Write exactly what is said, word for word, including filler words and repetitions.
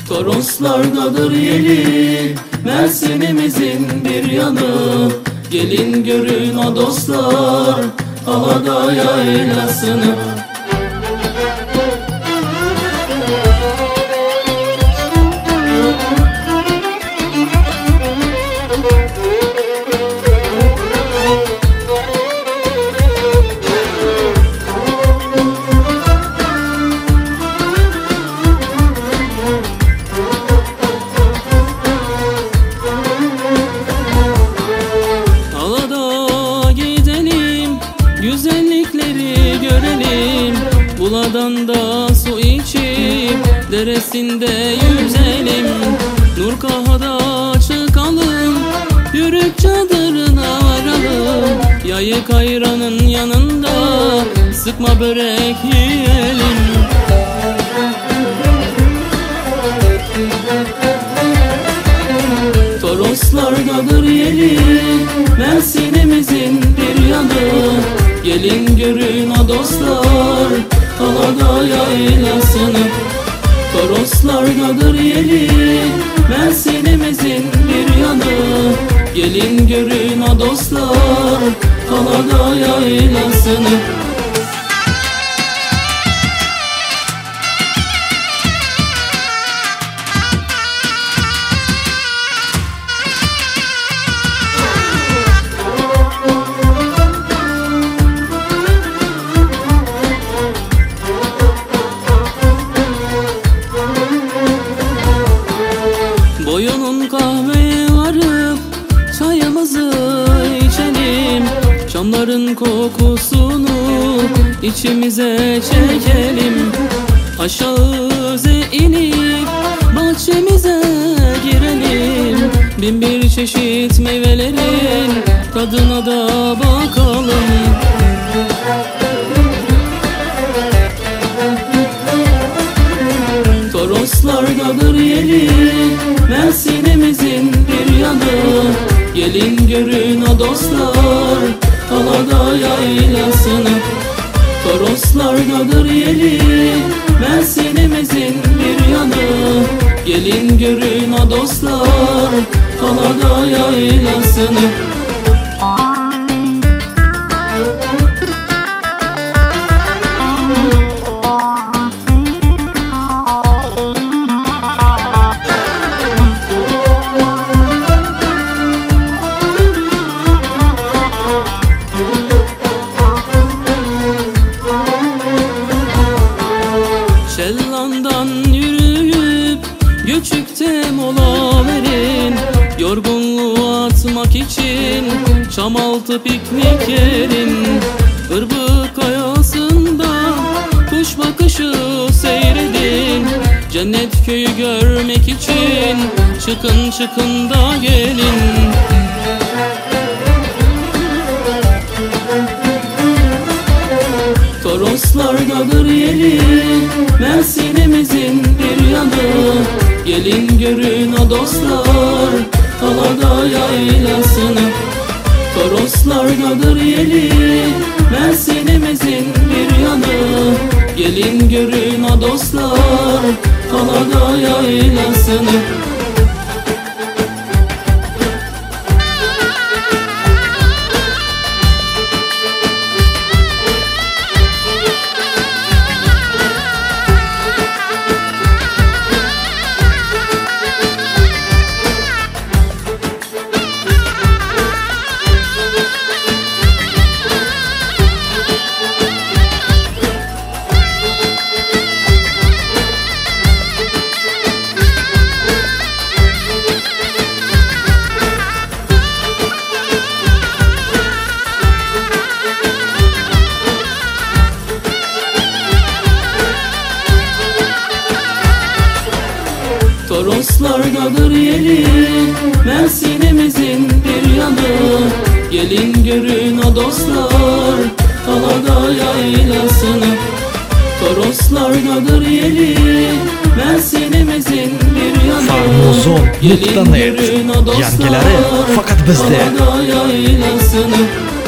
Toroslardadır yeli, Mersin'imizin bir yanı. Gelin görün o dostlar, Havada yaylasını. Güzellikleri görelim, Buladan da su içip deresinde yüzelim. Nurkaha'da çıkalım, yürüp çadırına varalım. Yayık ayranın yanında sıkma börek yiyelim. Toroslardadır yeli, Mersin'imizin bir yanı. Gelin görün o dostlar, Havada yaylasını. Toroslardadır yeli, Mersin'imizin bir yanı. Gelin görün o dostlar, Havada yaylasını. Boyunun kahveye varıp çayımızı içelim. Çamların kokusunu içimize çekelim. Aşağıze inip bahçemize girelim. Bin bir çeşit meyvelerin tadına da bakalım. Toroslardadır yeli, Mersin'imizin bir yanı. Gelin görün o dostlar, Havada yaylasını. Toroslardadır yeli, Mersin'imizin bir yanı. Gelin görün o dostlar, Havada yaylasını. Şellandan yürüyüp Göçük'te mola verin. Yorgunluğu atmak için Çamaltı piknik yerin. Irbık kayasında kuş bakışı seyredin. Cennet köyü görmek için çıkın çıkın da gelin. Toroslardadır yeli, Mersin'imizin bir yanı. Gelin görün o dostlar, Havada yaylasını. Toroslardadır yeli, Mersin'imizin bir yanı. Gelin görün o dostlar, Havada yaylasını. Toroslardadır yeli, Mersin'imizin bir yanı. Gelin görün o dostlar, Havada yaylasını. Toroslardadır yeli, Mersin'imizin bir yanı. Farmozon nokta net yangileri fakat bizde. Havada yaylasını.